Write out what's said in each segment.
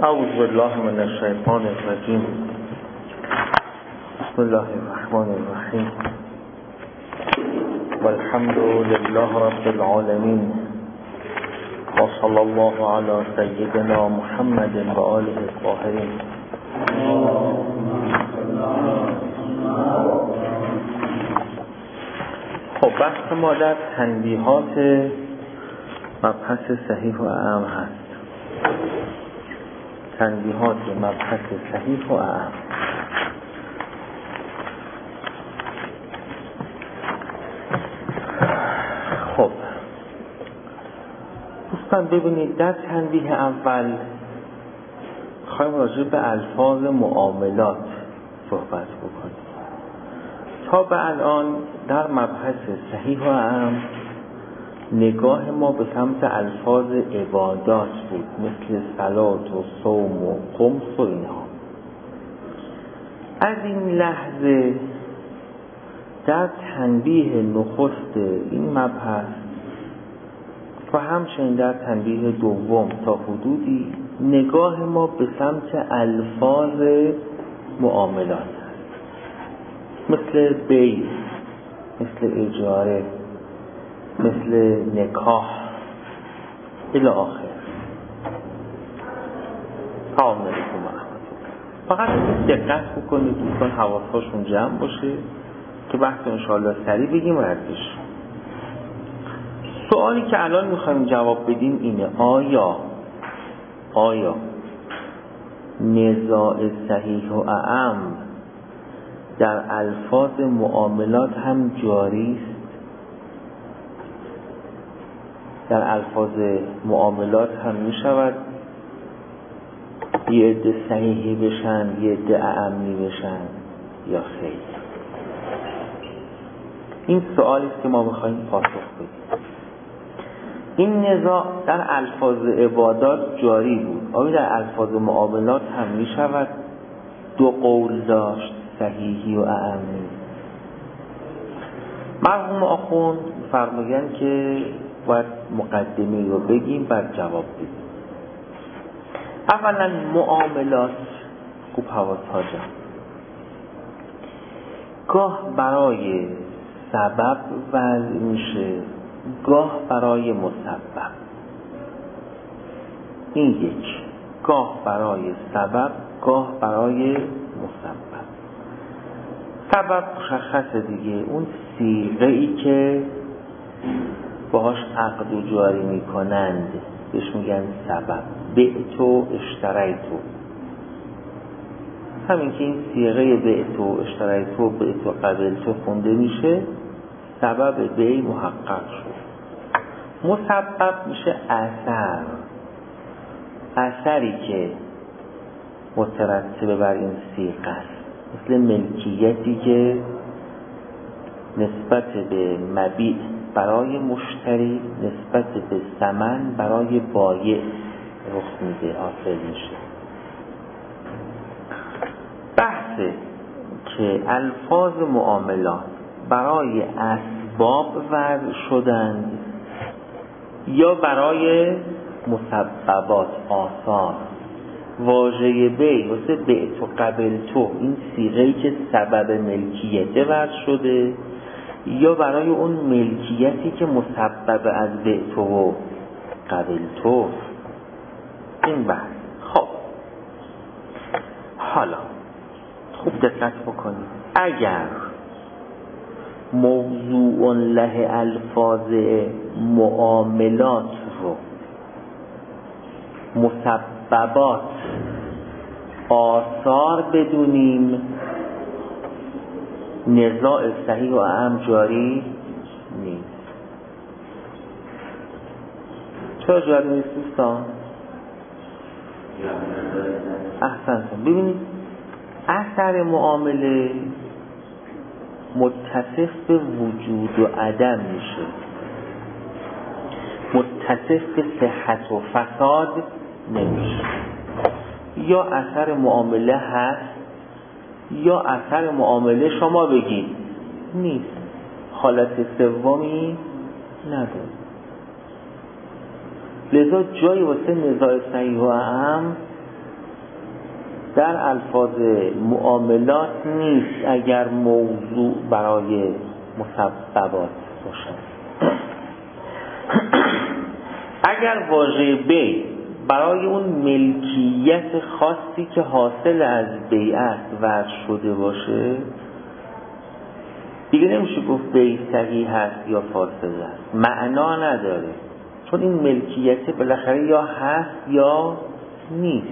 اعوذ بالله من الشیطان الرجیم. بسم الله الرحمن الرحیم. والحمد لله رب العالمین و صلی الله علی سیدنا محمد و آله الطاهرین. خب بحث ما در تنبیهات مبحث صحیح و اعم هست. تنبیهات مبحث صحیح و اعم. خب دوستان ببینید، در تنبیه اول خواهیم راجع به الفاظ معاملات صحبت بکنیم. تا به الان در مبحث صحیح و اعم نگاه ما به سمت الفاظ عبادات بود، مثل صلات و صوم و خمس و اینها. از این لحظه در تنبیه نخست این مبحث و همچنین در تنبیه دوم تا حدودی نگاه ما به سمت الفاظ معاملات است، مثل بیع، مثل اجاره، مثل نکاح الی آخر. سلام علیکم و رحمت الله. فقط دقت بکنید دوستان، حواسشون جمع باشه که بحث انشاءالله سریع بگیم ردش. سوالی که الان میخوایم جواب بدیم اینه: آیا نزاع صحیح و اعم در الفاظ معاملات هم جاری است؟ در الفاظ معاملات هم میشود یه عده صحیحی بشن یه عده اعمی بشن یا خیر؟ این سوالی است که ما میخوایم پاسخ بدیم. این نزاع در الفاظ عبادات جاری بود، آیا در الفاظ معاملات هم میشود دو قول داشت، صحیحی و اعمی؟ مرحوم آخوند فرمایند که باید مقدمه رو بگیم بعد جواب بدیم. اولا معاملات، خوب حواس ها جمع، گاه برای سبب وضع میشه، گاه برای مسبب. این یک، گاه برای سبب، گاه برای مسبب. سبب مشخصه دیگه، اون صیغه ای که باهاش عقد و جاری میکنند بهش میگن سبب. بعتو اشتریتو، همین که این صیغه بعتو اشتریتو بعتو قبلتو خونده میشه، سبب بیع محقق شد. مسبب میشه اثری که مترتب بر این صیغه است، مثل ملکیتی که نسبت به مبیع برای مشتری نسبت به ثمن برای بایع رخ میده، حاصل میشه. بحثه که الفاظ معاملات برای اسباب وضع شدند یا برای مسببات، آثار. واژه بیع واسه بعت و قبلتو، این صیغه‌ای که سبب ملکیت وضع شده، یا برای اون ملکیتی که مسبب از بعتو و قبلتو. این بحث. خب حالا خوب دقت بکنید، اگر موضوع له الفاظ معاملات رو مسببات، آثار بدونیم، نزاع صحیح و اعم جاری نیست. چرا جاری نیست دوستان؟ احسنتون. ببینید، اثر معامله متصف به وجود و عدم میشه، متصف به صحت و فساد نمیشه. یا اثر معامله هست یا اثر معامله شما بگید نیست، حالت سومی نداره. لذا جایی واسه نزاع صحیح و اعم در الفاظ معاملات نیست اگر موضوع برای مسببات باشد. اگر واژه بی برای اون ملکیت خاصی که حاصل از بیعت وضع شده باشه، دیگه نمیشه گفت بی صحیح هست یا فاسد است، معنا نداره، چون این ملکیت بالاخره یا هست یا نیست.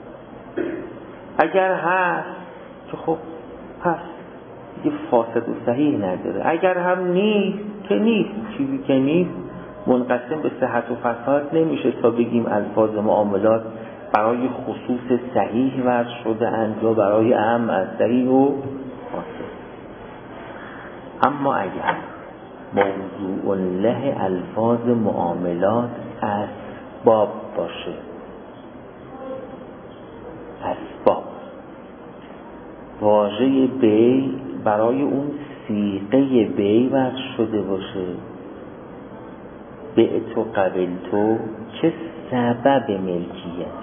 اگر هست که خب هست، دیگه فاسد و صحیح نداره. اگر هم نیست که نیست، چیزی که نیست منقسم به صحت و فساد نمیشه تا بگیم الفاظ معاملات برای خصوص صحیح وضع شده اند یا برای اهم از صحیح و فاسد. اما اگر موضوع له الفاظ معاملات اسباب باشه، اسباب، واژه بی برای اون صیغه بی وضع شده باشه، بعت و قبلتو که سبب ملکیت،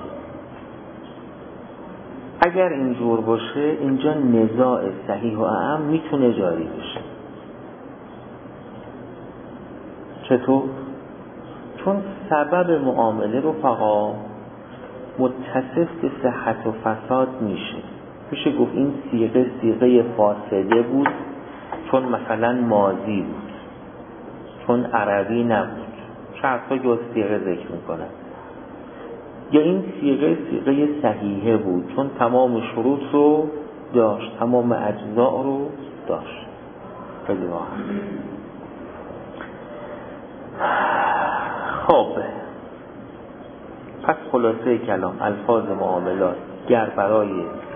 اگر اینجور باشه اینجا نزاع صحیح و اعم میتونه جاری بشه. چطور؟ چون سبب معامله رو فقط متصف به صحت و فساد میشه گفت این صیغه فاسده بود چون مثلا ماضی بود، چون عربی نبود، شرطا که صیغه ذکر میکنن، یا این صیغه صحیحه بود چون تمام شروط رو داشت، تمام اجزاء رو داشت. خیلی واحد. خب پس خلاصه کلام، الفاظ معاملات گر برای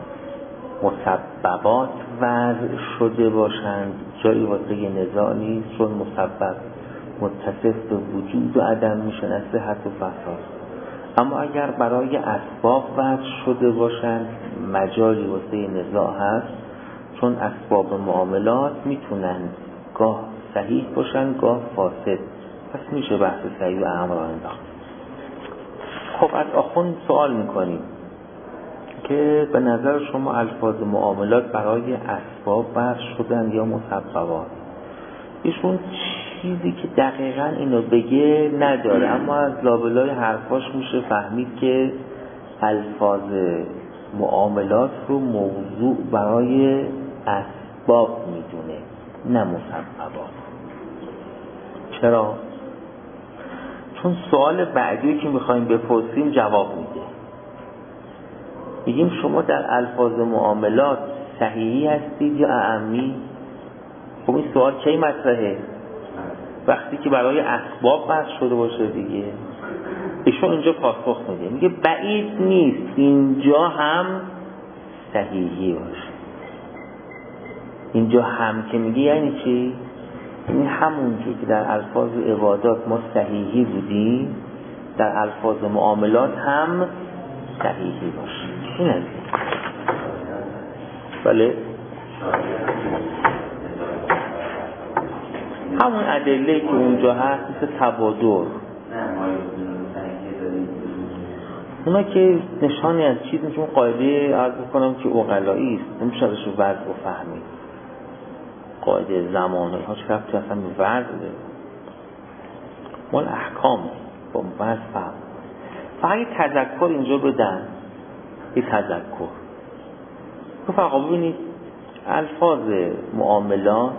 مسببات وضع شده باشند جایی واسه نزاع نیست، چون مسبب متصف به وجود و عدم میشن از صحت و فساد. اما اگر برای اسباب وضع شده باشند مجالی واسه نزاع هست، چون اسباب معاملات میتونن گاه صحیح باشن گاه فاسد، پس میشه بحث صحیح و اعم را انداخت. خب از آخوند سوال میکنیم که به نظر شما الفاظ معاملات برای اسباب وضع شدن یا مسببات؟ ایشون چیزی که دقیقاً اینو بگه نداره، اما از لابلای حرفاش میشه فهمید که الفاظ معاملات رو موضوع برای اسباب میدونه نه مسببات. چرا؟ چون سوال بعدی که میخوایم بپرسیم جواب میده. میگیم شما در الفاظ معاملات صحیحی هستید یا اعمی؟ خب این سوال کی مطرحه؟ وقتی که برای اسباب بحث شده باشه دیگه. ایشون اینجا پاسخ میده، میگه بعید نیست اینجا هم صحیحی باشه. اینجا هم که میگه یعنی چی؟ یعنی همونجور که در الفاظ عبادات ما صحیحی بودیم در الفاظ معاملات هم صحیحی باشه. این هست. بله همون ادله که اونجا هست مثل تبادر، اونا که نشانی از چیز میشون قاعده عرض بکنم که عقلایی است، نمیشه ازش وضع و فهمید. قاعده زمانه ها چه رفتی اصلا به وضع مال احکام با وضع فهم. فقط یه تذکر اینجا بدن، یه تذکر تو فقط ببینید الفاظ معاملات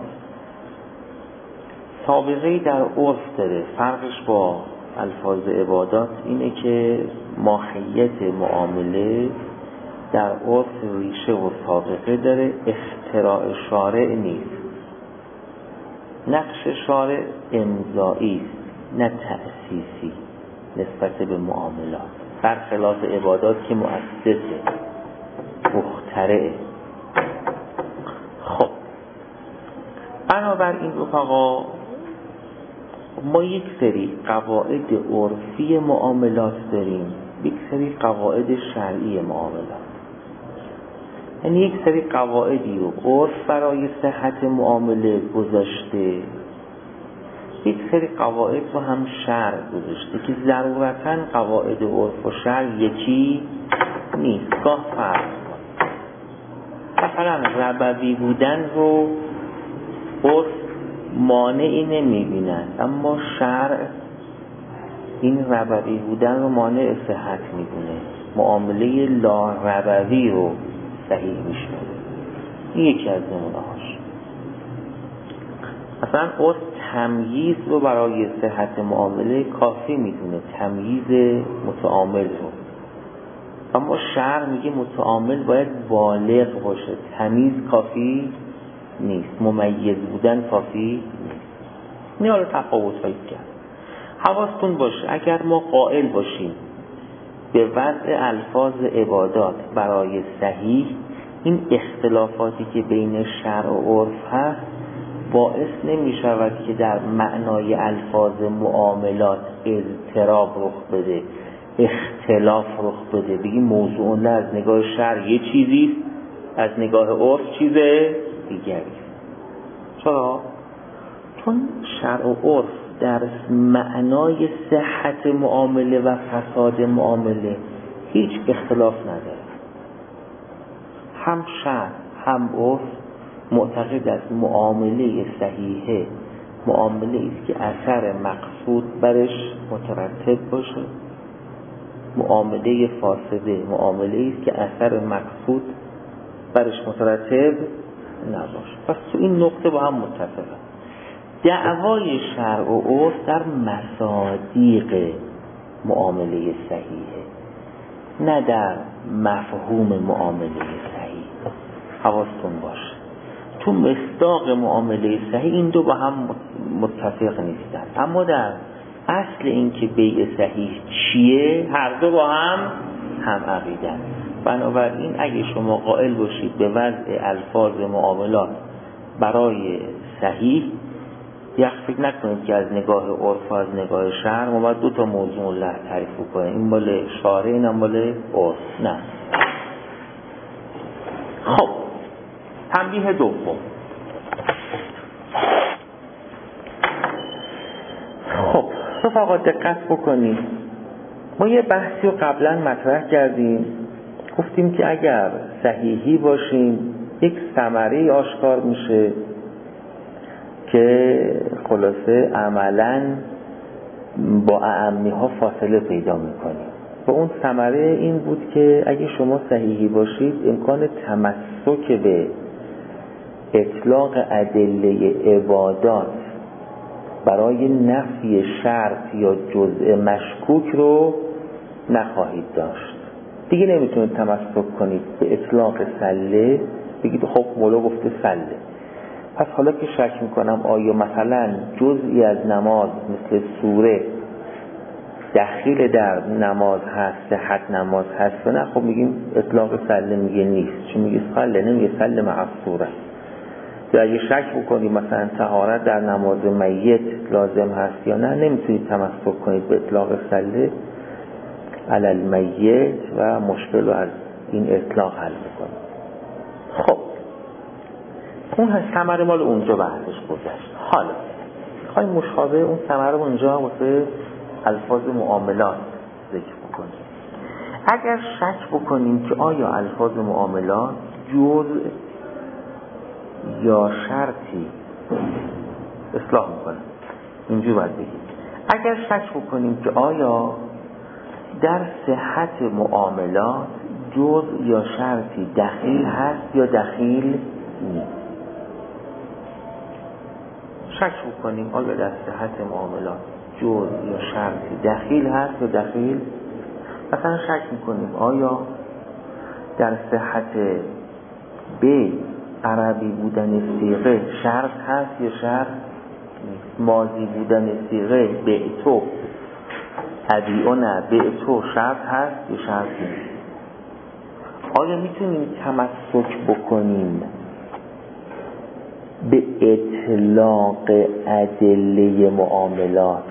سابقه‌ای در عرف داره. فرقش با الفاظ عبادات اینه که ماهیت معامله در عرف ریشه و سابقه داره، اختراع شارع نیست. نقش شارع امضایی است نه تأسیسی نسبت به معاملات، برخلاف عبادات که مؤسسه مخترعه. خب بنابراین رفقا ما یک سری قواعد عرفی معاملات داریم، یک سری قواعد شرعی معاملات. یعنی یک سری قواعدی رو عرف برای صحت معامله گذاشته، یک سری قواعد رو هم شرع گذاشته که ضرورتاً قواعد عرف و شرع یکی نیست، گاه فرق کنه. مثلا ربوی بودن رو عرف مانعی نمیبینن، اما شرع این ربوی بودن رو مانع صحت میدونه، معامله لا ربوی رو صحیح میشنه. این یکی از نمونه هاش. مثلا عرف تمییز رو برای صحت معامله کافی میدونه، تمییز متعامل رو، اما شرع میگه متعامل باید بالغ باشه، تمیز کافی نیست، ممیز بودن کافی نیست. این حالا تفاوت هایی کرد. حواستون باشه اگر ما قائل باشیم به وضع الفاظ عبادات برای صحیح، این اختلافاتی که بین شرع و عرف هست باعث نمی شود که در معنای الفاظ معاملات اضطراب رخ بده، اختلاف رخ بده، بگیم موضوع از نگاه شرع یه چیزی، از نگاه عرف چیز دیگری. چرا؟ چون شرع و عرف در معنای صحت معامله و فساد معامله هیچ اختلاف نداره. هم شرع هم عرف معتقد است معامله صحیحه معامله است که اثر مقصود برش مترتب باشه، معامله فاسده معامله است که اثر مقصود برش مترتب نباشه. پس تو این نقطه با هم متفقه. دعوای شرع و عرف در مصادیق معامله صحیحه، نه در مفهوم معامله صحیح. حواستون باشه تو مصداق معامله صحیح این دو با هم متفق نیستن، اما در اصل این که بیع صحیح چیه هر دو با هم عقیدن. بنابراین اگه شما قائل باشید به وضع الفاظ معاملات برای صحیح، یک فکر نکنید که از نگاه عرف و از نگاه شرع ما باید دو تا موضوع الله تعریف کنیم، این مال شارع این مال عرف. نه. خب تنبیه دوم. خب رفقا دقت بکنید، ما یه بحثی رو قبلا مطرح کردیم، گفتیم که اگر صحیحی باشیم یک ثمره آشکار میشه که خلاصه عملاً با اعمی ها فاصله پیدا میکنیم و اون ثمره این بود که اگه شما صحیحی باشید امکان تمسک به اطلاق ادله عبادات برای نفی شرط یا جزء مشکوک رو نخواهید داشت. دیگه نمیتونید تمسک کنید به اطلاق سله، بگید خب مولا گفته سله، پس حالا که شک میکنم آیا مثلا جزئی از نماز مثل سوره دخیل در نماز هست، صحت نماز هست و نه، خب میگیم اطلاق سله میگه نیست، چون میگه سله نمیگه سله مع السوره. یا اگه شک بکنید مثلا طهارت در نماز میت لازم هست یا نه، نمیتونید تمسک کنید به اطلاق سله علی المیت و مشکل رو از این اطلاق حل بکنید. خب اون ثمره مال اونجا بحثش گذشت. حالا میخوایم مشابه اون ثمره اونجا واسه الفاظ معاملات ذکر بکنیم. اگر شک بکنیم که آیا الفاظ معاملات جزء یا شرطی اصلاح میکنه، اینجور باید بگیم اگر شک بکنیم که آیا در صحت معاملات جزء یا شرطی دخیل هست یا دخیل نیست، شک بکنیم آیا در صحت معاملات جزء یا شرطی دخیل هست یا دخیل، مثلا شک میکنیم آیا در صحت بیع عربی بودن صیغه شرط هست یا شرط نیست، ماضی بودن صیغه بعتو ابیعو نه بعتو شرط هست یا شرط نیست، آیا میتونیم تمسک بکنیم به اطلاق ادله معاملات،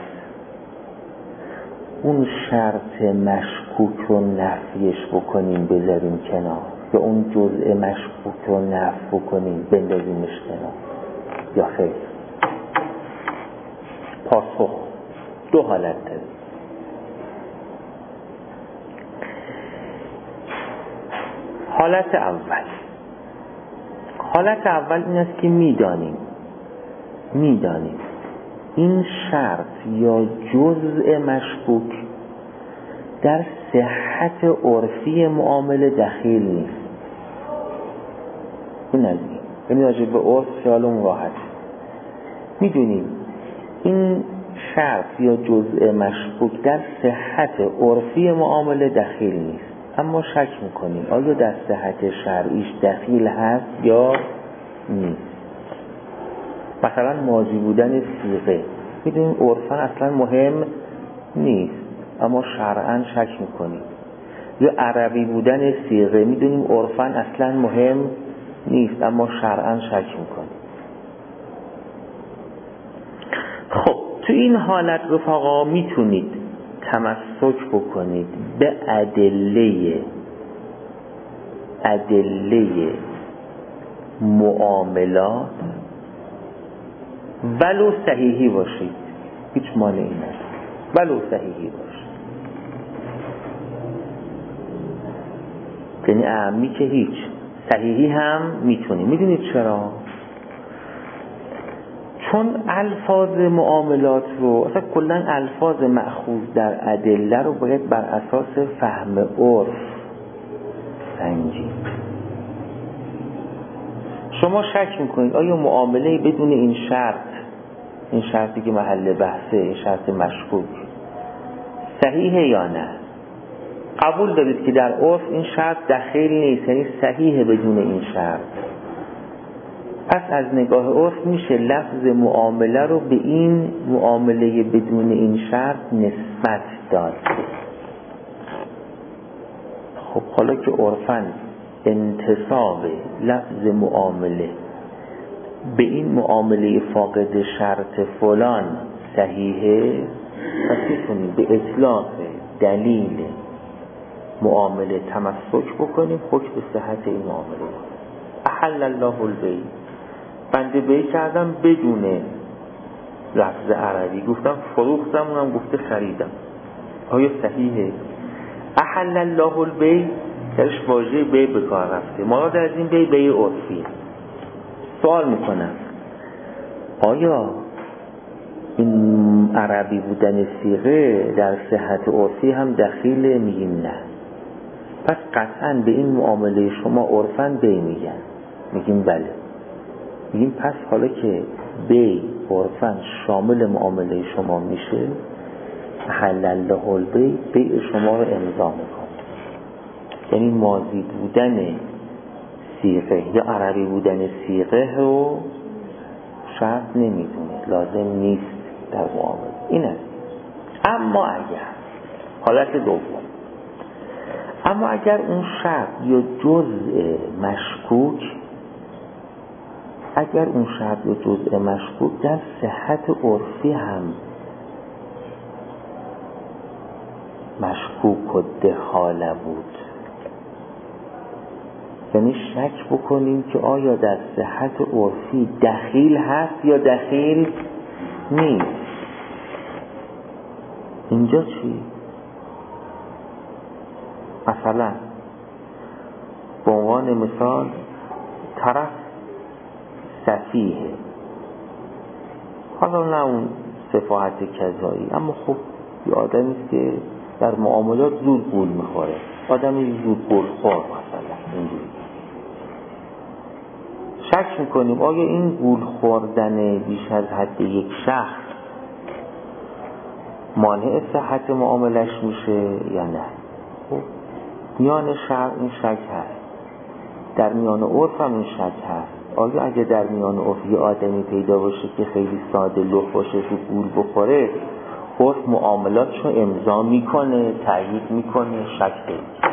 اون شرط مشکوک رو نفیش بکنیم بذاریم کنار، یا اون جزء مشکوک رو نفی بکنیم بندازیمش کنار، یا خیر؟ پاسخ دو حالت داره. حالت اول حالت اول این است که میدانیم این شرط یا جزء مشکوک در صحت عرفی معامله دخیل نیست. این از این، یعنی راجع به عرف خیالمون راحت. میدونیم این شرط یا جزء مشکوک در صحت عرفی معامله دخیل نیست، اما شک میکنیم آیا در صحت شرعیش دخیل هست یا نیست. مثلا ماضی بودن صیغه، میدونیم عرفاً اصلا مهم نیست اما شرعاً شک میکنیم. یا عربی بودن صیغه، میدونیم عرفاً اصلا مهم نیست اما شرعاً شک میکنیم. خب تو این حالت رفقا میتونید تمسک بکنید به ادله معاملات ولو صحیحی باشید، هیچ مانعی نیست، ولو صحیحی باشید، یعنی اعمی که هیچ، صحیحی هم میتونید. میدونید چرا؟ چون الفاظ معاملات رو، اصلا کلن الفاظ مأخوذ در ادله رو باید بر اساس فهم عرف سنجید. شما شک میکنید آیا معامله بدون این شرطی که محل بحثه، این شرط مشکوک صحیحه یا نه؟ قبول دارید که در عرف این شرط دخیل نیست، یعنی صحیحه بدون این شرط. پس از نگاه عرف میشه لفظ معامله رو به این معامله بدون این شرط نسبت داد. خب حالا که عرفاً انتساب لفظ معامله به این معامله فاقد شرط فلان صحیحه، پس میتونیم به اطلاق دلیل معامله تمسک بکنیم، حکم به صحت این معامله. احل الله البیع، بنده بیع کردم بدون لفظ عربی، گفتم فروختم، اونم گفته خریدم، آیا صحیحه؟ احل الله البیع درش واژه بیع به کار رفته، مراد از این بیع عرفی. سوال میکنم آیا این عربی بودن صیغه در صحت عرفی هم دخیله؟ میگیم نه. پس قطعاً به این معامله شما عرفاً بیع میگن. میگیم بله. میگیم پس حالا که بیع عرفاً شامل معامله شما میشه، حل الله البیع، بیع شما رو امضا میکنه. یعنی ماضی بودن صیغه یا عربی بودن صیغه رو شرط نمیدونه، لازم نیست در معامله. این است. اما اگر حالت دوم، اما اگر اون شرط یا جزء مشکوک در صحت عرفی هم مشکوک و دخاله بود، یعنی شک بکنیم که آیا در صحت عرفی دخیل هست یا دخیل نیست. اینجا چی؟ مثلا به عنوان مثال طرف سفیه، حالا نه اون سفاهت کذایی، اما خب یه آدمی است که در معاملات زود گول میخوره، آدمی زود گول خور مثلا اینجوری. شک میکنیم آیا این گول خوردن بیش از حد یک شخص مانع صحت معاملش میشه یا نه. خب میان شرع این شک هست، در میان عرف هم این شک هست. آیا اگه در میان عرف یه آدمی پیدا باشه که خیلی ساده لخ باشه تو گول بخوره، عرف معاملاتشو امضا میکنه، تایید میکنه، شک دارید.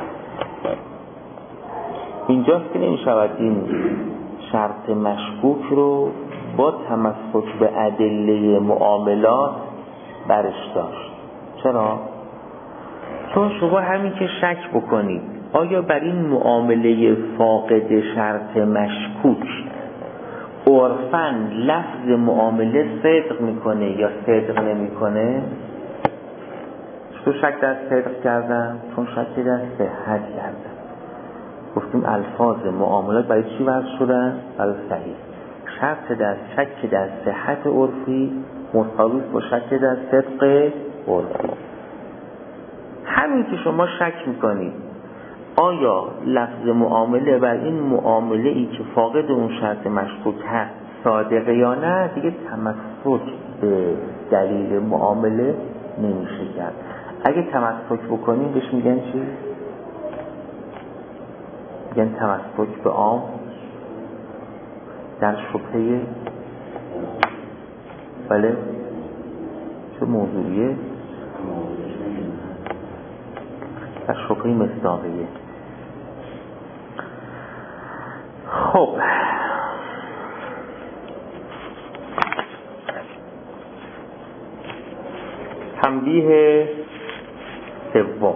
اینجاست که نمیشود این شرط مشکوک رو با تمسک به ادله معاملات برش داشت. چرا؟ چون شما همین که شک بکنید آیا بر این معامله فاقد شرط مشکوک عرفاً لفظ معامله صدق میکنه یا صدق نمیکنه؟ چطور شک در صدق کردم؟ چون شک در صحت کردم. گفتیم الفاظ معاملات برای چی وضع شدن؟ برای صحیح. شک در صحت عرفی مساوی با شک در صدق عرفی. همین که شما شک میکنید آیا لفظ معامله بر این معامله ای که فاقد اون شرط مشکوک هست صادقه یا نه، دیگه تمسک به دلیل معامله نمیشه کرد. اگه تمسک بکنیم بهش میگن چی؟ میگن تمسک به عام در شبهه، بله چه موضوعیه؟ در شبهه مصداقیه. خب تنبیه سوم،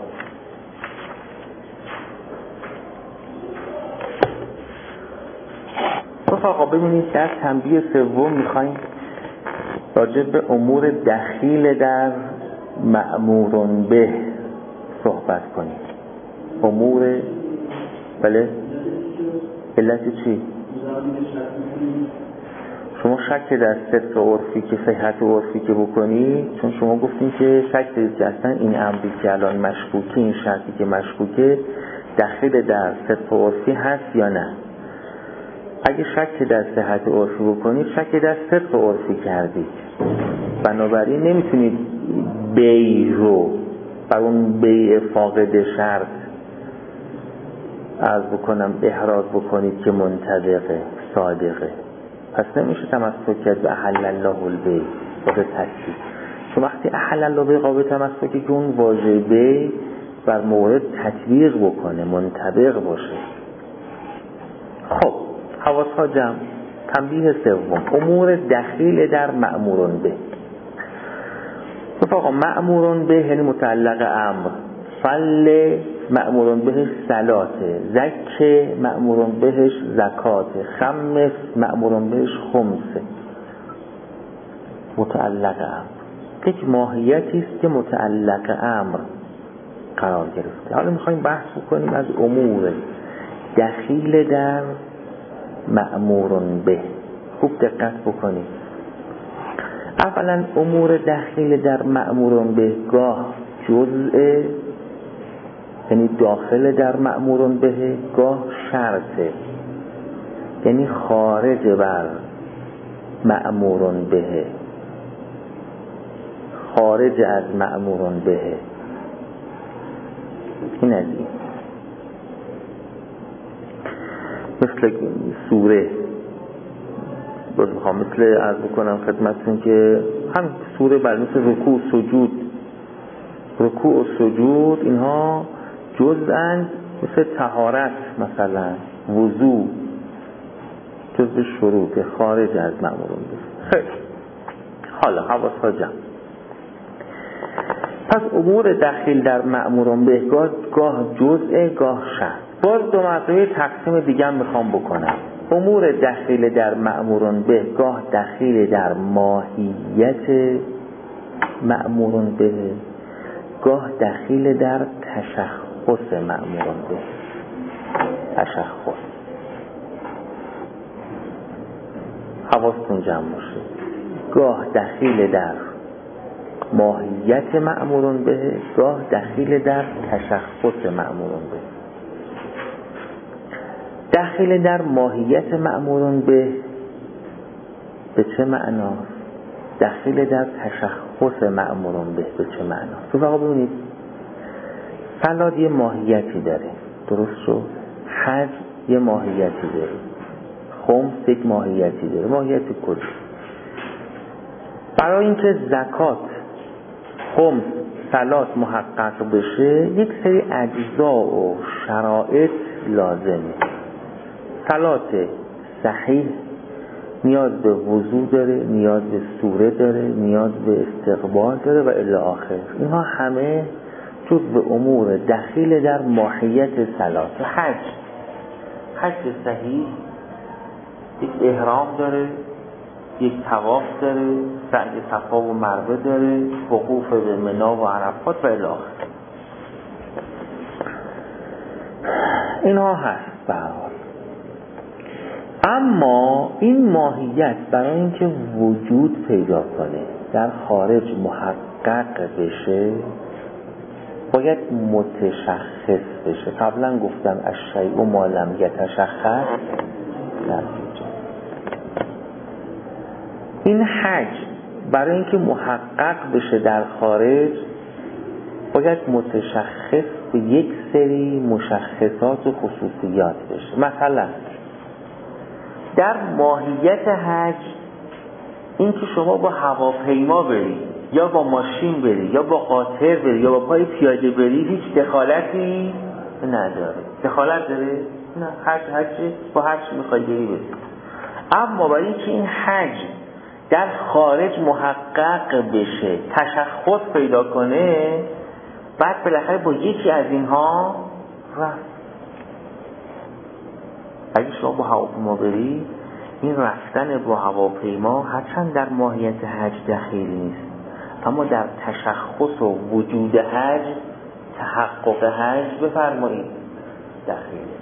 رفقا ببینید در تنبیه سوم میخوایم راجع به امور دخیل در مأمورون به صحبت کنیم. امور بله علت چی؟ شما شک در صدق عرفی که صحت عرفی که بکنی، چون شما گفتین که شک دارید که اصلا این امری که الان مشکوکه، این شرطی که مشکوکه دخیل در صدق عرفی هست یا نه. اگه شک در صحت عرفی بکنید شک در صدق عرفی کردید، بنابراین نمیتونید بیع رو بر اون بیع فاقد شرط عرض بکنم احراز بکنید که منطبقه صادقه. پس نمیشه تمسک کرد به احل الله البیع قابل تشکیل، چون وقتی احل الله البیع قابل تمسکه که اون واژه بیع بر مورد تطبیق بکنه، منطبق باشه. خب حواسها جمع. تنبیه سوم، امور دخیل در مأمورون به. رفقا مأمورون به یعنی متعلق امر. فل مأمورون بهش صلاته، زک مأمورون بهش زکاته، خمس مأمورون بهش خمسه. متعلق امر یک ماهیتی است که متعلق امر قرار گرفته. حالا میخوایم بحث کنیم از امور دخیل در مأمورون به. خوب دقت بکنید. اولا امور دخیل در مأمورون به گاه جزء یعنی داخل در مأمورون به، گاه شرطه یعنی خارج بر مأمورون به، خارج از مأمورون به. این از این مثل سوره باز میخوام مثل عرض بکنم خدمتتون که هم سوره بر مثل رکوع سجود، رکوع و سجود اینها جزءاً مثل طهارت مثلا وضو جزء شروط خارج از مأمورون به. خیلی حالا حواسها جمع. پس امور دخیل در مأمورون به گاه جزء گاه شرط. باز دو مرتبه تقسیم دیگه هم میخوام بکنم. امور دخیل در مأمورون به گاه دخیل در ماهیت مأمورون به، گاه دخیل در تشخص مأمورون به. تشخص حواستون جمع باشه. گاه دخیل در ماهیت مأمورون به، گاه دخیل در تشخص مأمورون به. دخیل در ماهیت مأمورون به چه معنا؟ دخیل در تشخص مأمورون به چه معنا؟ تو فقط ببینید صلات یه ماهیتی داره، درست شد؟ حج یه ماهیتی داره، خمس یک ماهیتی داره، ماهیت کلی. برای اینکه زکات، خمس، صلات محقق بشه یک سری اجزا و شرایط لازمه. صلات صحیح نیاز به وضو داره، نیاز به سوره داره، نیاز به استقبال داره و الی آخر. اینها همه جز به امور دخیل در ماهیت صلات. حج صحیح یک احرام داره، یک طواف داره، سعی صفا و مروه داره، وقوف به منا و عرفات و الی آخر. اینها هست. به هر حال. اما این ماهیت برای اینکه وجود پیدا کنه، در خارج محقق بشه، باید متشخص بشه. قبلا گفتم الشیء ما لم یتشخص در اینجا. این حجم برای اینکه محقق بشه در خارج باید متشخص به یک سری مشخصات و خصوصیات بشه. مثلا در ماهیت حج این که شما با هواپیما بری یا با ماشین بری یا با قاطر بری یا با پای پیاده بری هیچ دخالتی نداره. دخالت داره؟ نه، حج با هر چی میخوای بری بری. اما برای اینکه این حج در خارج محقق بشه، تشخص پیدا کنه، بعد بالاخره با یکی از اینها رفت. اگه شما با هواپیما بری، این رفتن با هواپیما هرچند در ماهیت حج دخیل نیست، اما در تشخص و وجود حج، تحقق حج بفرمایید دخیله.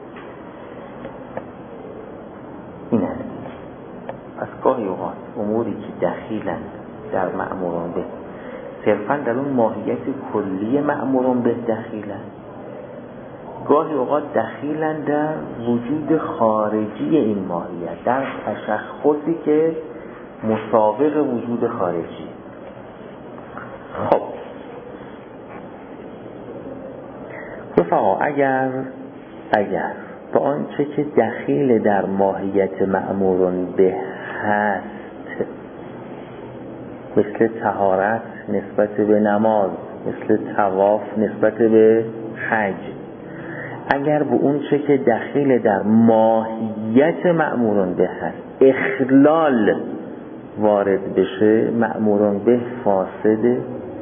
این هست. پس گاهی اوقات اموری که دخیلن در مأموران به، صرفا در اون ماهیت کلی مأموران به دخیلن، گاهی اوقات دخیلن در وجود خارجی این ماهیت، در تشخصی که مسابق وجود خارجی. خب رفقا، اگر با آنچه که دخیل در ماهیت مأمورون به هست، مثل طهارت نسبت به نماز، مثل طواف نسبت به حج، اگر به اون چه که دخیل در ماهیت مأمورون به هست اخلال وارد بشه، مأمورون به فاسده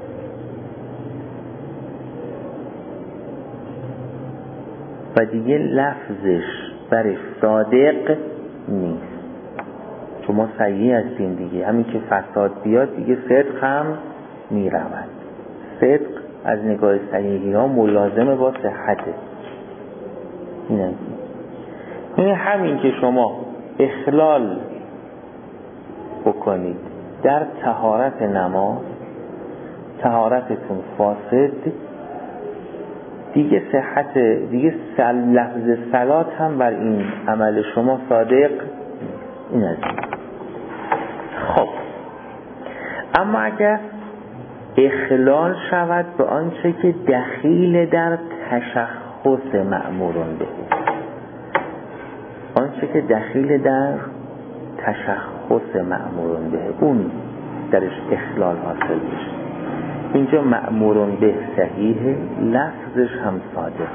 و دیگه لفظش برش صادق نیست. شما صحیح هستین دیگه، همین که فساد بیاد دیگه صدق هم میرود. صدق از نگاه صحیحی ها ملازمه با صحته. این همین که شما اخلال بکنید در طهارت نماز، طهارتتون فاسد، دیگه صحت، دیگه لفظ صلات هم بر این عمل شما صادق. این از این. خب اما اگر اخلال شود به آنچه که دخیل در تشخص مأمورون به، آنچه که دخیل در تشخص مأمورون به، اون درش اخلال حاصل میشه، اینجا مأمورون به صحیحه، لفظش هم صادق.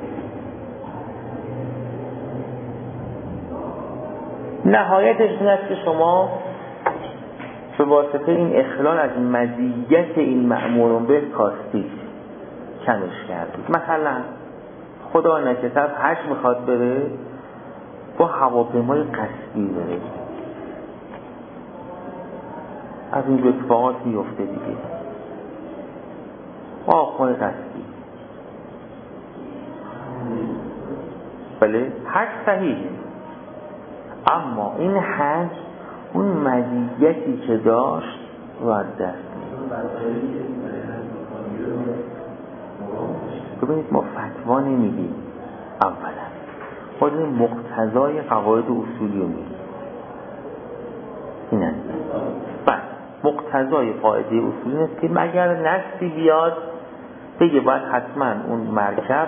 نهایتش این است که شما به واسطه این اخلال از مزیت این مأمورون به کاستید، کمش کردید. مثلا خدا نکرده حج میخواد بره، با هواپیمای قصدی بره، از این اتفاقات میفته دیگه، آخواه قصدی. بله حج صحیح، اما این حج اون مزیتی که داشت رو از دست ببینید ما فتوا نمیدیم، اولا ما داریم مقتضای قواعد اصولی رو میگیم. این است. بعد مقتضای قاعده اصولی است که مگر نصی بیاد بگه باید حتما اون مرکب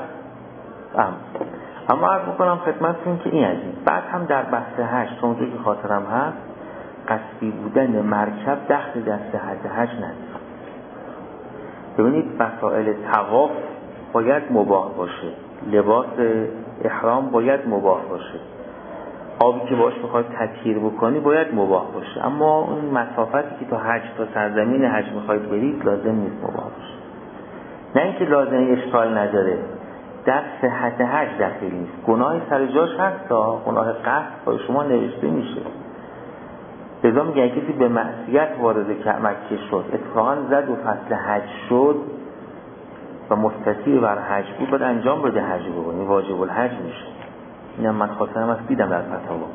اما عرض میکنم خدمتتون که این از این. بعد هم در بحث حج تا اونجا که خاطرم هست، قصدی بودن مرکب دخل در صحت حج نداره. ببینید وسائل طواف باید مباح باشه، لباس احرام باید مباح باشه، آبی که باش بخواد تطهیر بکنی باید مباح باشه، اما اون مسافتی که تا حج، تا سرزمین حج میخواید برید لازم نیست مباح باشه. نه اینکه لازم اشکال نداره، در صحت حج دخیل نیست. گناه سر جاش هست، گناه قصد با شما نوشته میشه. لذا میگن کسی به معصیت وارد مکه شد، اتفاقا زد و فصل حج شد و مستطیع بر حج بود، باید انجام بده حج بکنی، واجب الحج میشه. اینم من خاطرم از دیدم در فتاوا.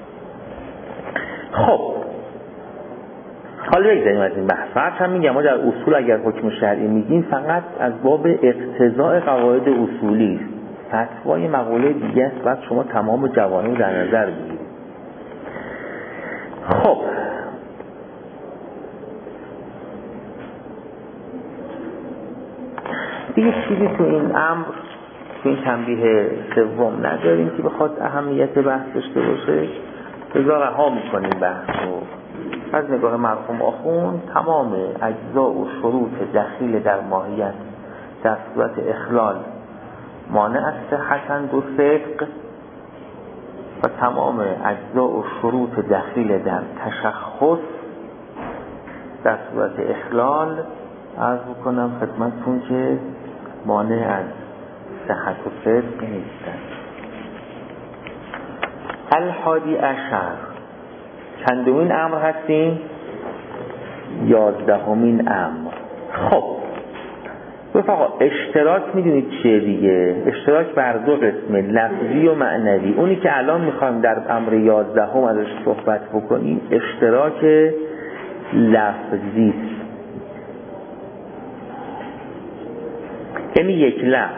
خب حالا بگذاریم از این بحث. هم میگم ما در اصول اگر حکم شرعی میگیم فقط از باب اقتضاء قواعد اصولی است. فتوای مقوله دیگه است، بعد شما تمام جوانب در نظر بگیرید. خب دیگه چیزی تو این امر، تو این تنبیه سوم نداریم که بخواد اهمیت بحث داشته باشه. لذا رها میکنیم بحث رو. از نگاه مرحوم آخوند تمام اجزا و شروط دخیل در ماهیت در صورت اخلال مانع از صحت و صدق و تمام اجزا و شروط دخیل در تشخص در صورت اخلال عرض بکنم خدمتتون که مانع از صحت و صدق نیستند. الحادی عشر چندمین امر هستیم؟ 11مین امر. خب رفقا اشتراک میدونید چیه دیگه؟ اشتراک بر دو قسمه، لفظی و معنوی. اونی که الان میخوایم در امر 11 ازش صحبت بکنیم اشتراک لفظی است. یعنی یک لفظ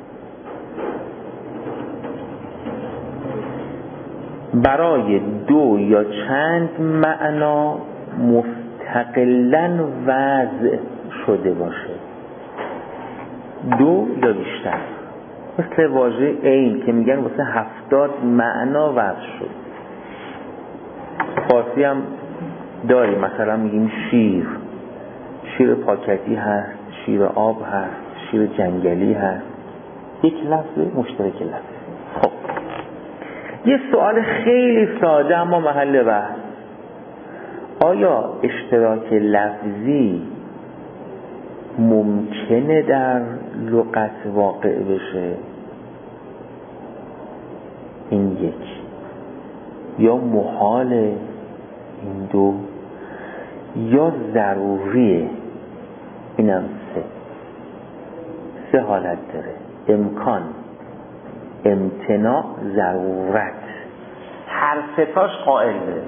برای دو یا چند معنا مستقلاً وضع شده باشه، دو یا بیشتر. مثل واژه عین که میگن واسه 70 معنا وضع شد. فارسی هم داریم، مثلا میگیم شیر پاکتی هست، شیر آب هست، شیر جنگلی هست. یک لفظ مشترک لفظ. خب یه سوال خیلی ساده اما محل بحث. آیا اشتراک لفظی ممکنه در لغت واقع بشه؟ این یک. یا محاله؟ این دو. یا ضروریه؟ اینم سه حالت داره: امکان، امتناع، ضرورت. هر ستاش قائل داره.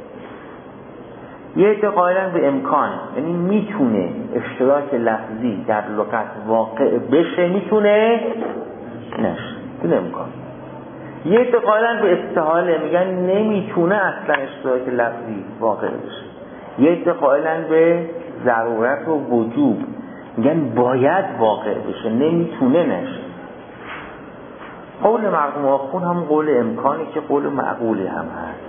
یه عده قائلن به امکان، یعنی میتونه اشتراک لفظی در لغت واقع بشه، میتونه نشه، این امکان. یه عده قائلن به استحاله، میگن نمیتونه اصلا اشتراک لفظی واقع بشه. یه عده قائلن به ضرورت و وجوب، میگن باید واقع بشه، نمیتونه نشه. قول مرحوم آخوند هم قول امکانی که قول معقولی هم هست.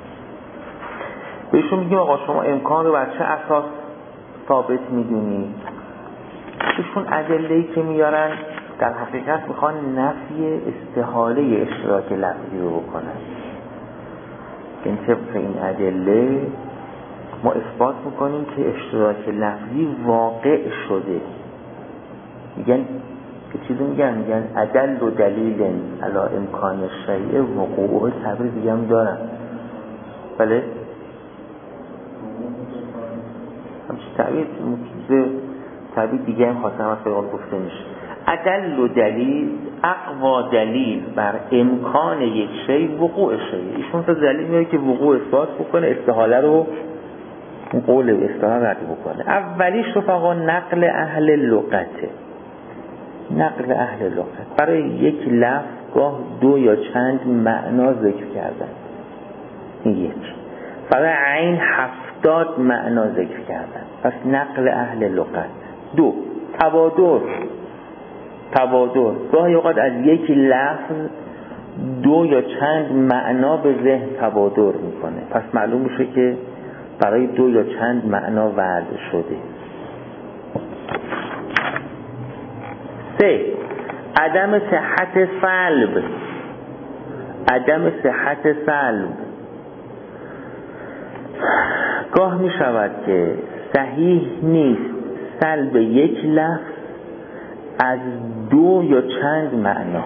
بهشون میگیم آقا شما امکان رو بر چه اساس ثابت میدونید؟ بهشون ادله‌ای که میارن در حقیقت میخوان نفی استحاله اشتراک لفظی رو بکنن. این طبق این ادله ما اثبات میکنیم که اشتراک لفظی واقع شده. میگن که چیزی میگن عدل و دلیل علی امکان شیء وقوع. تعبیر دیگه هم دارن. بله همچه تعبیر دیگه هم خواستم از پیغام گفته میشه. عدل و دلیل، اقوا دلیل بر امکان یک شی وقوع شی. ایشون تا دلیل میاره که وقوع اثبات بکنه، استحاله رو قول استحاله رد بکنه. اولیش رفقا نقل اهل لغته. نقل اهل لغت برای یک لفظ گاه دو یا چند معنا ذکر کردن. این یک. برای عین 70 معنا ذکر کردن. پس نقل اهل لغت. دو، تبادر. گاهی اوقات از یک لفظ دو یا چند معنا به ذهن تبادر میکنه. پس معلوم میشه که برای دو یا چند معنا وضع شده. 3. عدم صحت سلب. گاه می شود که صحیح نیست سلب یک لفظ از دو یا چند معنا.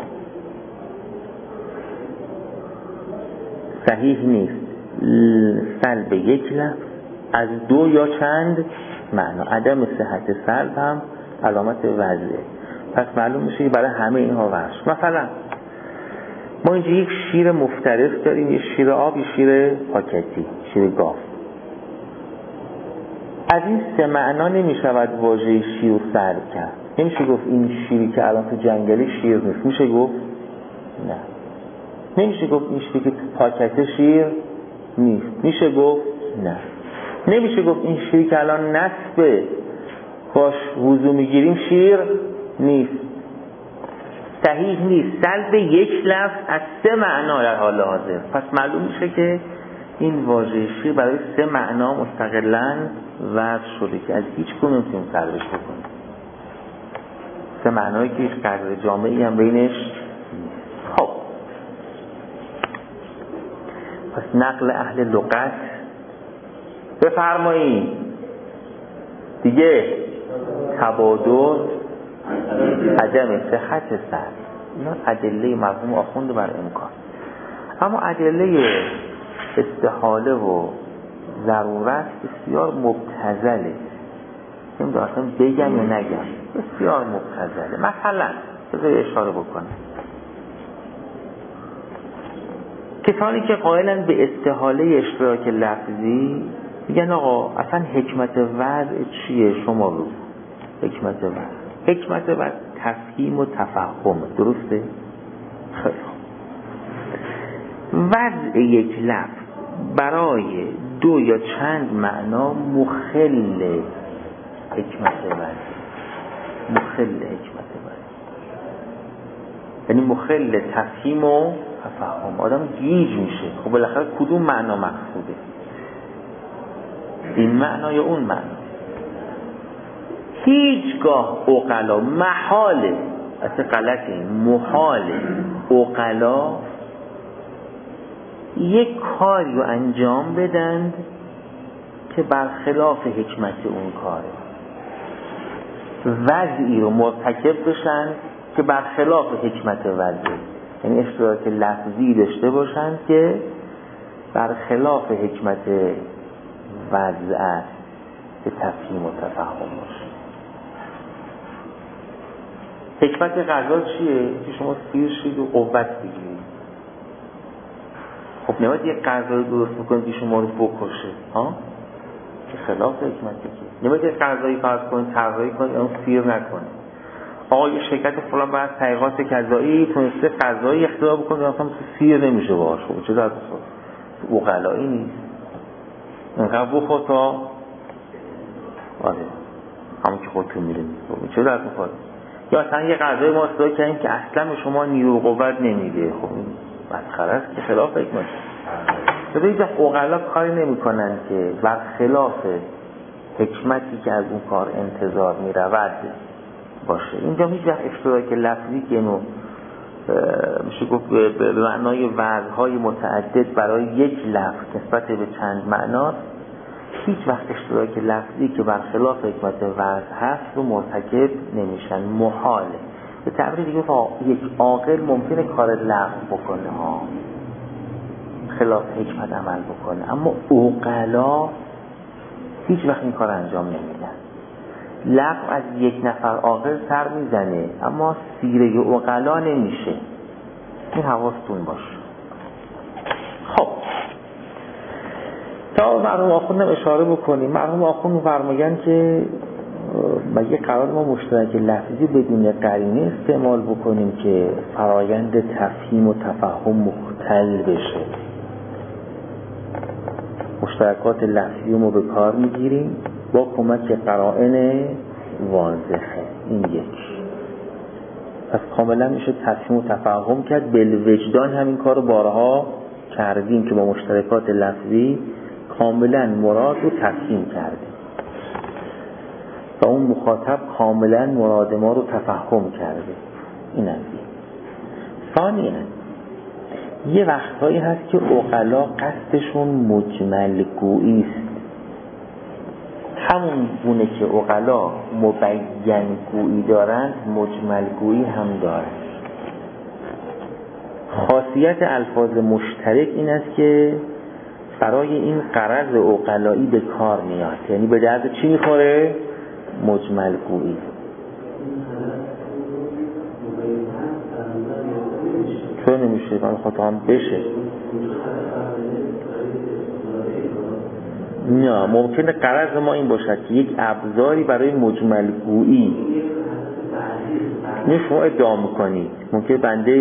صحیح نیست سلب یک لفظ از دو یا چند معنا. عدم صحت سلب هم علامت وضعه. پس معلوم میشه برای همه اینها وضع. مثلا ما اینجا یک شیر مفترس داریم، یک شیر آب، یک شیر پاکتی، شیر گاو. از این سه معنا نمی شود واژه شیر رو سرد کرد. نمیشه گفت این شیری که الان تو جنگلی شیر نیست. میشه گفت؟ نه. نمیشه گفت این شیری که تو پاکته شیر نیست. میشه گفت؟ نه. نمیشه گفت این شیری که الان نصبه باش وضو میگیریم شیر نیست. صحیح نیست. سلب یک لفظ از سه معنا در حال حاضر. پس معلوم میشه که این واژه شیر برای سه معنا مستقلاً وضع شده که از هیچ کدوم نمیتونیم سلبش بکنیم. سه معنایی که هیچ قدر جامعی هم بینش نیست. خب پس نقل اهل لغت بفرمایید دیگه. تبادل، عدم صحت سر، اینا ادله مرحوم آخوند بر امکان. اما ادله استحاله و ضرورت بسیار مبتذله. نمیدونم اصلا بگم یا نگم، بسیار مبتذله. مثلا بذار اشاره بکنم، کسانی که قائلن به استحاله اشتراک لفظی میگن آقا اصلا حکمت وضع چیه؟ شما رو حکمت وضع تفهیم و تفهم، درسته؟ خیلی وضع یک لفظ برای دو یا چند معنا مخل حکمت وضع، یعنی مخل تفهیم و تفهم. آدم گیج میشه. خب بالاخره کدوم معنا مقصوده؟ این معنا یا اون معنا؟ هیچگاه عقلا محاله، اصلا غلطه، محاله عقلا یک کاری رو انجام بدند که برخلاف حکمت اون کاره، وضعی رو مرتکب بشن که برخلاف حکمت وضعی، یعنی اشتراک لفظی داشته باشند که برخلاف حکمت وضع است که تفهیم و تفهم باشه. حکمت غذا چیه؟ که شما سیر شید و قوت بگیرید. خب نباید یک غذایی درست بکنید که شما رو بکشه، ها؟ که خلاف حکمته. که نباید یک غذایی فرض کنید طراحی کنید اون سیر نکنید. آقا یه شرکت فلان بعد تحقیقات کذایی تونسته غذایی اختراع بکنه اصلا سیر نمیشه باهاش. خب چه درد بخور؟ عقلایی نیست. اینقدر بخور تا آره همون که خودتون میدونید. خب چه درد بخور؟ یا اصلا یه غذای ما اصلاح کردیم که اصلا به شما نیرو و قوت نمیده. خب این مسخره است که خلاف حکمت. ببینید عقلا کاری نمیکنن که برخلاف حکمتی که از اون کار انتظار میرود باشه. اینجا هیچ وقت اشتراک لفظی که اینو میشه گفت به معنای وضع‌های متعدد برای یک لفظ نسبت به چند معناست، هیچ وقت اشتراک لفظی که برخلاف حکمت وضع هست رو مرتکب نمیشن. محاله. به تعبیر دیگه یک عاقل ممکنه کار لغو بکنه ها، خلاف حکمت عمل بکنه، اما عقلا هیچ وقت این کار انجام نمیدن. لغو از یک نفر عاقل سر میزنه اما سیره عقلا نمیشه. این حواستون باشه. خب تا مرحوم آخوندم اشاره بکنیم. مرحوم آخوند فرمایند که مگه قرار ما مشترک لفظی بدون قرینه استعمال بکنیم که فرایند تفهیم و تفهم مختل بشه؟ مشترکات لفظی رو ما به کار میگیریم با کمک قرائن واضحه. این یک. پس کاملا میشه تفهیم و تفهم کرد. بالوجدان همین کار رو بارها کردیم که با مشترکات لفظی کاملا مراد رو تفهیم کردیم و اون مخاطب کاملا مراد ما رو تفهم کرده. این از این. ثانیاً یه وقتهایی هست که عقلا قصدشون مجمل گویی است. همون گونه که عقلا مبین گویی دارند مجمل گویی هم دارند. خاصیت الفاظ مشترک این است که برای این غرض عقلایی به کار میاد. یعنی به درد چی میخوره؟ مجمل گویی. چون نمیشه، من خواهم بشه. نه، ممکنه غرض ما این باشد که یک ابزاری برای مجمل گویی شما ادعا میکنید. ممکنه بنده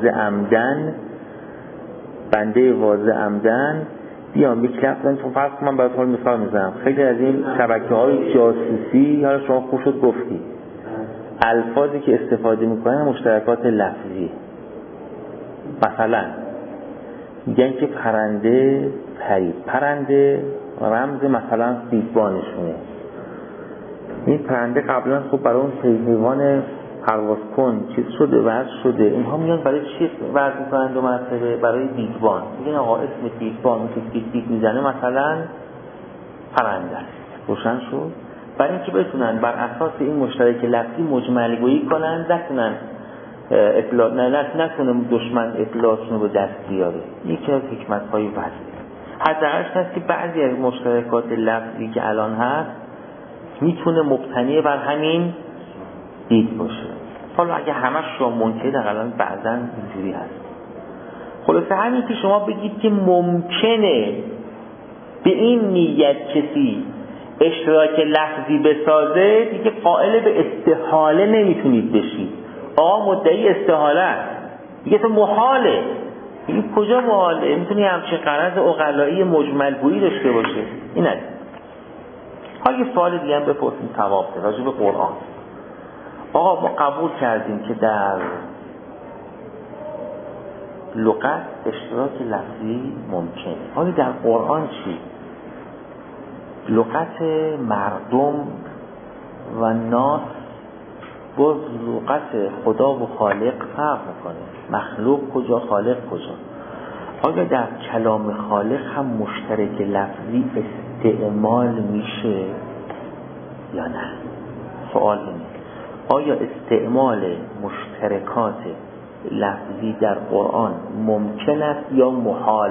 واضح عمدن بیام یک لفظ تو فرض کنم برای حال مثال میزنم، خیلی از این شبکه‌های جاسوسی، حالا شما خوب شد گفتید الفاظی که استفاده میکنن مشترکات لفظی. مثلا میگن که پرنده پرید، پرنده رمز مثلا دیدبانشونه. این پرنده قبلا خب برای اون حیوان پرواز کن چیز شده، وضع شده، اینها میان برای چی وضع میکنن؟ دو مرتبه برای دیدبان. میگن آقا اسم دیدبان که دید میزنه مثلا پرنده است. روشن شد؟ برای اینکه بتونن بر اساس این مشترک لفظی مجمل گویی کنن، نکنن اطلاع نکنه دشمن اطلاعاتشون رو به دست بیاره. یکی از حکمت‌های وضعی حداقلش هست که بعضی از مشترکات لفظی که الان هست میتونه مبتنی بر همین دید باشه. حالا اگه همش شما منکر الان بعضا اینجوری هست. خلاصه همین که شما بگید که ممکنه به این نیت کسی اشتراک لفظی بسازه، دیگه قائل به استحاله نمیتونید بشید. آقا مدعی استحاله است، دیگه تو محاله. این کجا محاله؟ میتونی همچین غرض عقلایی مجملگویی داشته باشه. این است. حالا یه سوال دیگه هم بپرسیم ثواب راجع به قرآن. آقا ما قبول کردیم که در لغت اشتراک لفظی ممکنه، حالا در قرآن چی؟ لغت مردم و ناس با لغت خدا و خالق فرق میکنه. مخلوق کجا، خالق کجا؟ آیا در کلام خالق هم مشترک لفظی استعمال میشه یا نه؟ سوال اینه، آیا استعمال مشترکات لفظی در قرآن ممکن است یا محال؟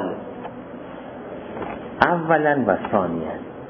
اولا و ثانیا.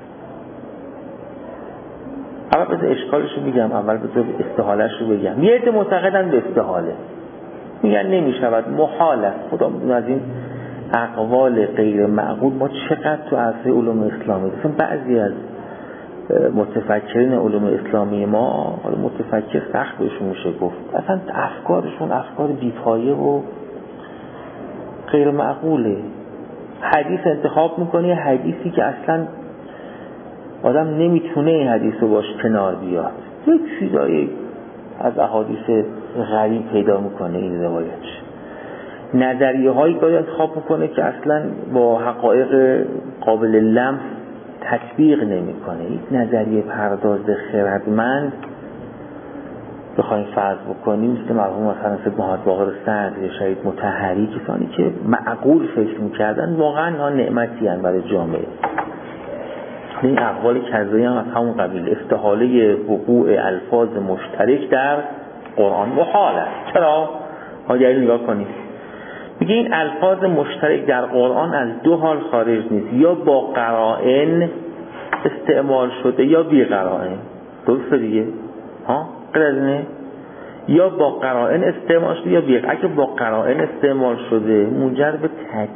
اول بذار اشکالشو میگم، اول بذار استحالهشو بگم. یه عده معتقدن به استحاله، میگن نمیشود، محال است. خدا میدونه از این اقوال غیر معقول ما چقدر تو عرصه علوم اسلامی داشتیم. بعضی از متفکرین علوم اسلامی ما، حالا متفکر سخت بهشون میشه گفت، اصلا افکارشون افکار بی‌پایه و غیر معقوله. حدیث انتخاب میکنه، حدیثی که اصلا آدم نمیتونه این حدیث رو باش کنار بیاد، یک چیزایی از احادیث غریب پیدا میکنه این روایتش. نظریه هایی که انتخاب میکنه که اصلا با حقایق قابل لمس تطبیق نمیکنه. یک نظریه پرداز خردمند بخوایم فرض بکنیم مثل مرحوم مثلا سید محمد باقر سعد یا شهید مطهری، کسانی که معقول فکر میکردن، واقعا ها نعمتی هستند برای جامعه. این اقوال کذایی هم از همون قبیل. استحاله وقوع الفاظ مشترک در قرآن محال است. چرا؟ ها دلیل نگاه کنید. میگه این الفاظ مشترک در قرآن از دو حال خارج نیست، یا با قرائن استعمال شده یا بی قرائن. درسته دیگه؟ ها؟ قرآنه؟ یا با قرائن استعمال شده یا بی قرائن. اگه با قرائن استعمال شده منجر به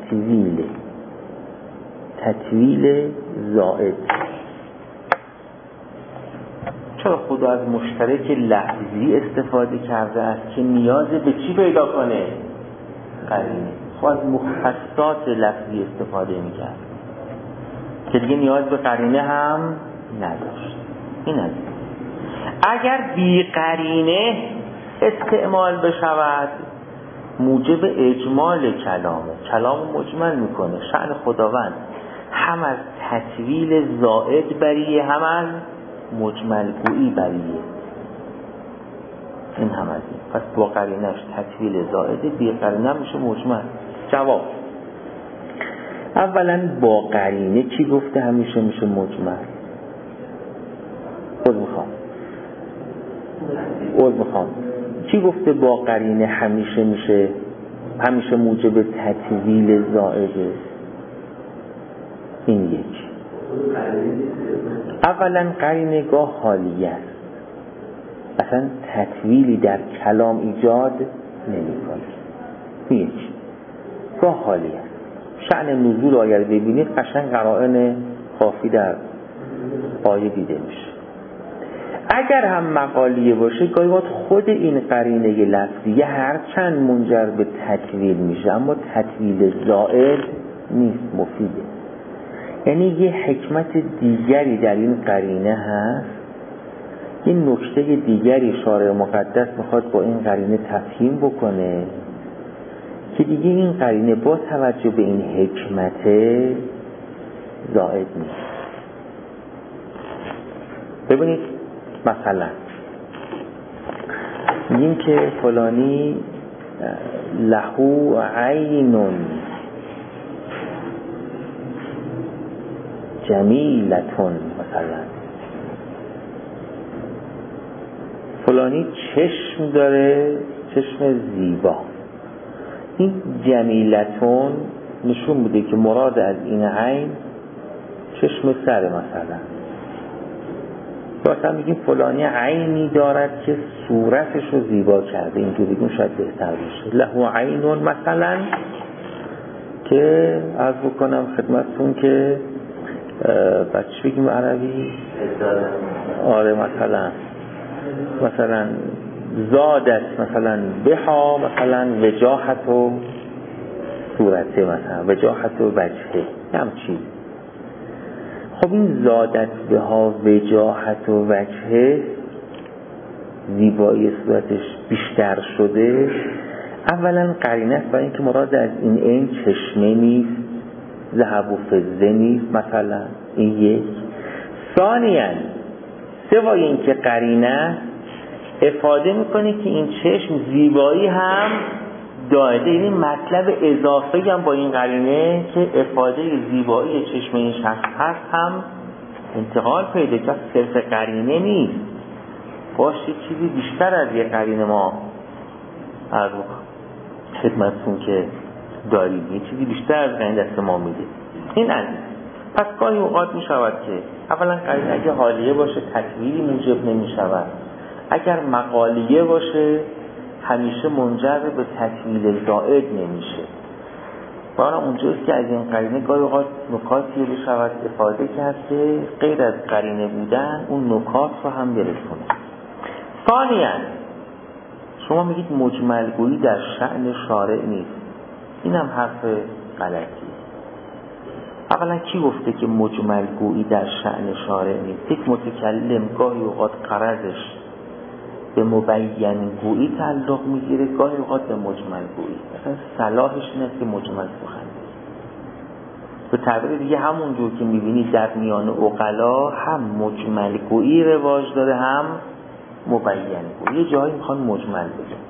تطویل زائد. چرا خدا از مشترک لفظی استفاده کرده است که نیاز به چی پیدا کنه؟ قرینه. خب از مخصصات لفظی استفاده میکرد که دیگه نیاز به قرینه هم نداشت. این است. اگر بی قرینه استعمال بشود موجب اجمال کلام مجمل میکنه. شأن خداوند هم از تطویل زائد بریه، هم از مجمل گویی بریه. این هم از این. پس با قرینش تطویل زائد، بی قرینه میشه مجمل. جواب: اولا با قرینه کی گفته همیشه میشه مجمل؟ عذر میخوام کی گفته با قرینه همیشه موجب تطویل زائده؟ این یک. اولا قرینه گاه حالیه است، اصلا تطویلی در کلام ایجاد نمی کنه. یک. گاه حالیه. شأن نزول آیه ببینید قشنگ قرائن کافی در آیه دیده میشه. اگر هم مقالیه باشه گاهی وقت خود این قرینه لفظیه هرچند منجر به تکویل میشه اما تکویل زائد نیست، مفیده. یعنی یه حکمت دیگری در این قرینه هست، یه نکته دیگری شارع مقدس میخواد با این قرینه تفهیم بکنه که دیگه این قرینه با توجه به این حکمت زائد نیست. ببینید مثلا میگیم که فلانی لهو عینون جمیلتون، مثلا فلانی چشم داره، چشم زیبا. این جمیلتون نشون میده که مراد از این عین چشم سر مثلا. مثلا میگیم فلانی عینی دارد که صورتش رو زیبا کرده، اینجوری بگیم شاید بهتر بشه. له عینون مثلا که عرض بکنم خدمتتون که بچه بگیم عربی، آره مثلا زادت مثلا بها مثلا وجاهت و صورته، مثلا وجاهت و وجهه، هم چیز. خب این زادت بها وجاهت و وجهه، زیبایی صورتش بیشتر شده، اولا قرینه است برای اینکه مراد از این چشمه نیست، ذهب و فضه نیست مثلا. این یک. ثانیاً سوای این که قرینه افاده میکنه که این چشم زیبایی هم داده، یعنی مطلب اضافه هم با این قرینه که افاده زیبایی چشم این شخص هست هم انتقال پیدا کرد. صرف قرینه نیست، باشه چیزی بیشتر از یه قرینه ما از خدمتتون که داریم، یه چیزی بیشتر از قرینه دست ما میده. این عزیز پس گاهی اوقات میشود که اولا قرینه اگه حالیه باشه تکویلی موجب نمیشود، اگر مقالیه باشه همیشه منجر به تکویل زائد نمیشه. برای اونجاست که از این قرینه گاهی اوقات نکاتی بشود افاده کرد که غیر از قرینه بودن اون نکات رو هم برسونه. ثانیاً شما میگید مجمل گویی در شأن شارع نیست، این هم حرف غلطی. اولا کی گفته که مجمل گویی در شأن شارع نیست؟ یک متکلم گاهی اوقات غرضش به مبین گویی تعلق میگیره، گاهی اوقات به مجمل گویی. مثلا صلاحش اینه که مجمل سخن بگه. به تعبیر دیگه همونجور که میبینید در میان عقلا هم مجمل گویی رواج داره هم مبین گویی. یه جایی میخوان مجمل بگه.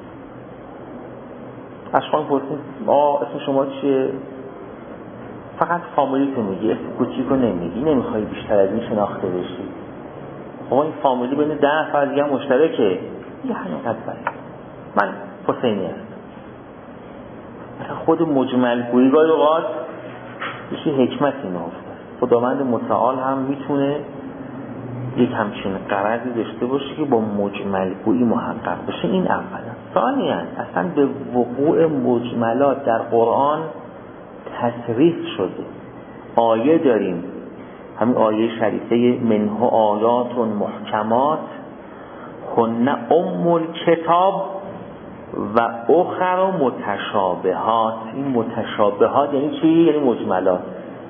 اشخاص پرسید اسم شما چیه؟ فقط فامیلی تو میگی، اسم کوچیکو نمیگی، نمیخوای بیشتر از این شناخته بشی. این فامیلی بین 10 نفر دیگه مشترکه، یه همینقدر باید من حسینی هستم. مثلا خود مجمل گویی گاهی اوقات یه حکمتی نهفته. خداوند متعال هم میتونه یک همچین غرضی داشته باشه که با مجمل گویی محقق بشه. این اولا. ثانیاً اصلا به وقوع مجملات در قرآن تصریح شده. آیه داریم، همین آیه شریفه منه آیات محکمات هن ام الکتاب و اخر متشابهات. این متشابهات یعنی چی؟ یعنی مجملات.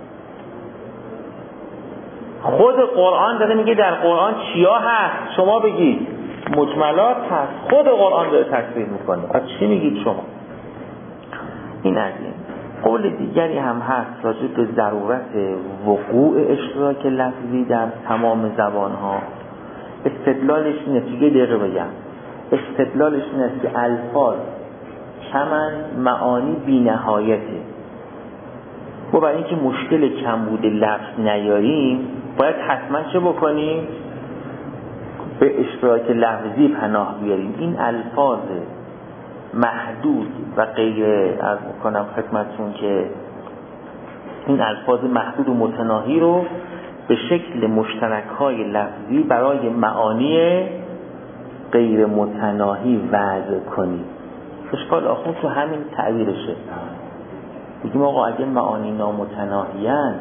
خود قرآن داره میگه در قرآن چیا هست؟ شما بگید مجملات هست. خود قرآن داره تصریح میکنه. از چی میگید شما؟ این از این. قول دیگری هم هست راجع به ضرورت وقوع اشتراک لفظی در تمام زبانها. استدلالش اینه، دیگه دقیقه بگم، استدلالش اینه که الفاظ کمن معانی بی نهایته. و برای اینکه مشکل کمبود لفظ نیاریم باید حتما چه بکنیم؟ به اشتراک لفظی پناه بیاریم. این الفاظ محدود و غیر از بکنم خدمتون که این الفاظ محدود و متناهی رو به شکل مشترک‌های لفظی برای معانی غیر متناهی وضع کنیم. اشکال آخون تو همین تعبیرشه. بگیم آقا اگه معانی نامتناهی‌اند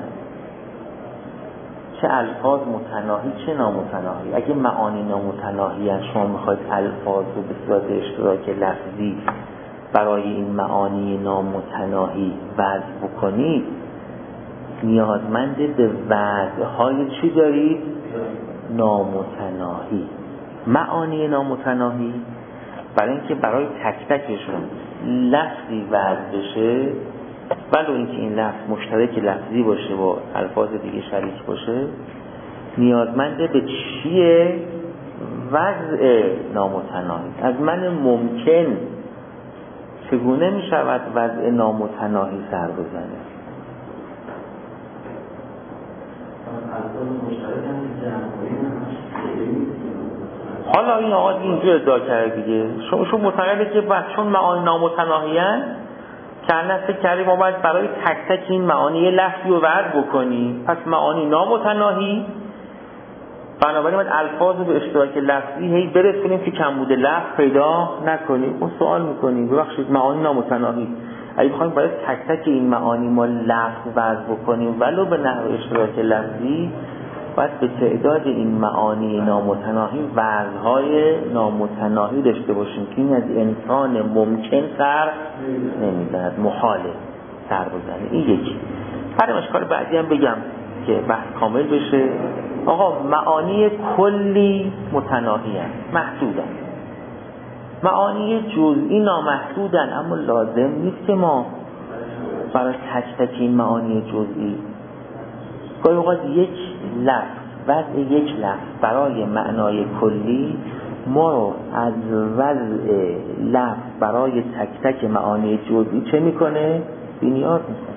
چه الفاظ متناهی چه نامتناهی. اگه معانی نامتناهی‌اند شما میخواید الفاظ رو به صورت اشتراک لفظی برای این معانی نامتناهی وضع بکنید، نیازمند به وضع‌های چی دارید؟ نامتناهی. معانی نامتناهی برای اینکه برای تک تکشون لفظی وضع بشه، ولو اینکه این لفظ مشترک لفظی باشه و الفاظ دیگه شریک باشه، نیازمند به چیه؟ وضع نامتناهی. از من ممکن چگونه می شود وضع نامتناهی سر بزنه؟ حالا این آقا اینجور ادعا کرده دیگه، شما معتقده که چون معانی نامتناهی هست که فکر کردیم ما باید برای تک تک این معانی لفظی رو وضع بکنیم، پس معانی نامتناهی بنابراین باید الفاظ رو به اشتراک لفظی هی برسونیم که کمبود لفظ پیدا نکنیم. اون سوال میکنیم ببخشید معانی نامتناهی اگه بخوایم برای تک تک این معانی ما لفظ وضع بکنیم ولو به نحو اشتراک لفظی، باید به تعداد این معانی نامتناهی وضعهای نامتناهی داشته باشیم که این از انسان ممکن سر نمیزند، محاله سر بزنه. این یکی. برای اشکال بعدی هم بگم که بحث کامل بشه. آقا معانی کلی متناهی هست، محدود هست. معانی جزئی نامحدودن، اما لازم نیست که ما برای تک تک این معانی جزئی گاهی اوقات یک لفظ وضع یک لفظ برای معنای کلی ما رو از وضع لفظ برای تک تک معانی جزئی چه میکنه؟ بی‌نیاز میکنه.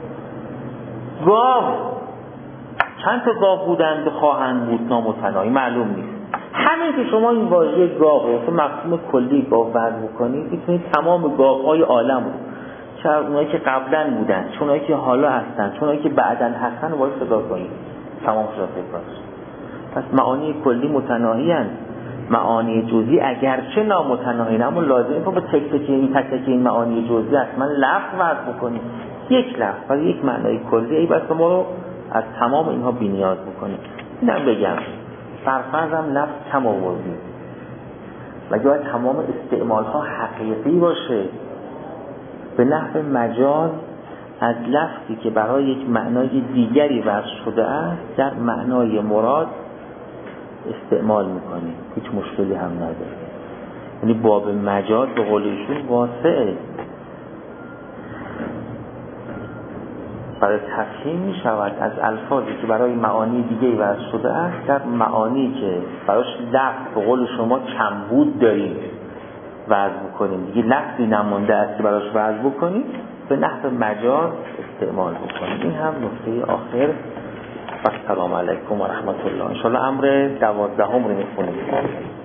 گاو چند تا گاو بودند خواهند بود نامتناهی معلوم نیست. همین که شما این واژه گاو رو تو مفهوم کلی گاو وضع بکنید میتونید تمام گاوهای عالم رو، چه اونایی که قبلا بودن، چه اونایی که حالا هستن، چه اونایی که بعداً هستن رو باید صدا کنید، تمام شده فکرش. پس معانی کلی متناهی هستند، معانی جزئی اگرچه نامتناهی اما لازمه که به تک تک این معانی جزئی حتما لفظ وضع بکنید. یک لفظ برای یک معنای کلی ای بس ما رو از تمام اینها بی‌نیاز بکنید. اینم بگم فرضاً لفظ کم آوردیم مگه باید تمام استعمال ها حقیقی باشه؟ به نحو مجاز از لفظی که برای یک معنای دیگری وضع شده است در معنای مراد استعمال میکنیم، هیچ مشکلی هم نداره. یعنی باب مجاز به قول ایشون واسعه، برای تفهیم می شود از الفاظی که برای معانی دیگری وضع شده است در معانی که براش لفظ به قول شما کمبود داریم وضع بکنیم، دیگه لفظی نمونده است که براش وضع بکنیم، به نحو مجاز استعمال بکنیم. این هم نکته آخر. و السلام علیکم و رحمت الله. ان شاء الله امر 12 رو میخونیم.